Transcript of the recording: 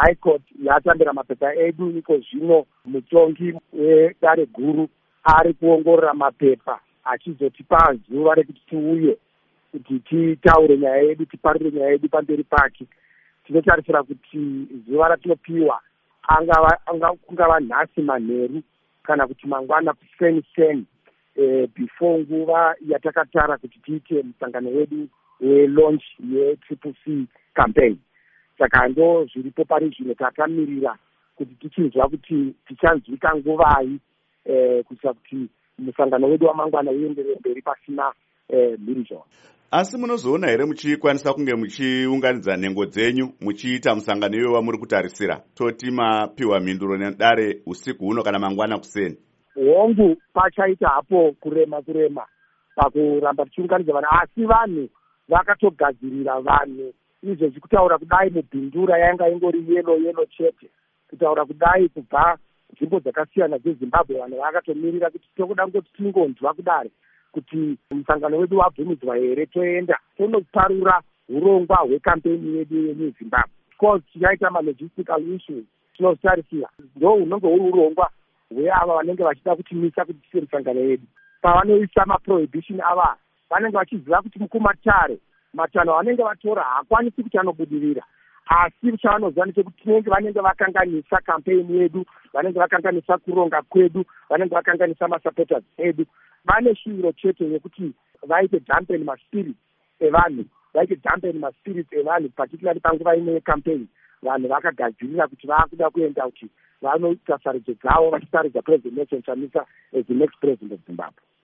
high court yatambira mapepa edu iko zvino mutongi wedare guru ari kuongorora mapepa achizotipa zuva rekuti tiuye kuti titaure nyaya yedu, tiparire nyaya yedu pamberi pake. Tinotarisira kuti zuva ratinopiwa kungava nhasi manheru kana kuti mangwana kuseni before nguva yatakatara kuti tiite musangano wedu welaunch yeCCC campaign. Saka ndo zviripo pari zvino takamirira kuti tichinzwa kuti tichanzwika nguvai kuitira kuti musangano wedu wamangwana uenderere mberi pasina mhirizhonga. Asi munozoona here muchikwanisa kunge muchiunganidza nhengo dzenyu muchiita musangano iwe wamuri kutarisira, toti mapiwa mhinduro nedare usiku huno kana mangwana kuseni? Hongu pachaita hapo kurema pakuramba tichiunganidza vanhu, asi vanhu vakatogadzirira vanhu izvezvi kutaura kudai mubhindura yanga ingori yelo chete, kutaura kudai kubva nzvimbo dzakasiyana dzeZimbabwe vanhu vakatomirira kuti tokuda kungoti tingonzwa kudare kuti musangano wedu wabvumidzwa here toenda tonoparura urongwa hwekampeni yedu yemuZimbabwe. Because tichaita malogistical issues tinotarisira ndo hunenge huri urongwa hweava vanenge vachida kutimisa kuti tiite musangano yedu. Pavanoisa maprohibition ava vanenge vachiziva kuti mukumatare matanho vanenge vatora haakwanisi kuti anobudirira, asi chavanoziva ndechekuti vanenge vakanganisa kampeni yedu, vanenge vakanganisa kuronga kwedu, vanenge vakanganisa masupporters edu. Vane shuviro chete yekuti vaite dampen maspirits evanhu, particularly panguva ine campaign. Vanhu vakagadzirira kuti vakuda kuenda kuti vanoita sarudzo dzavo vachitaridza President Nelson Chamisa as the next president of Zimbabwe.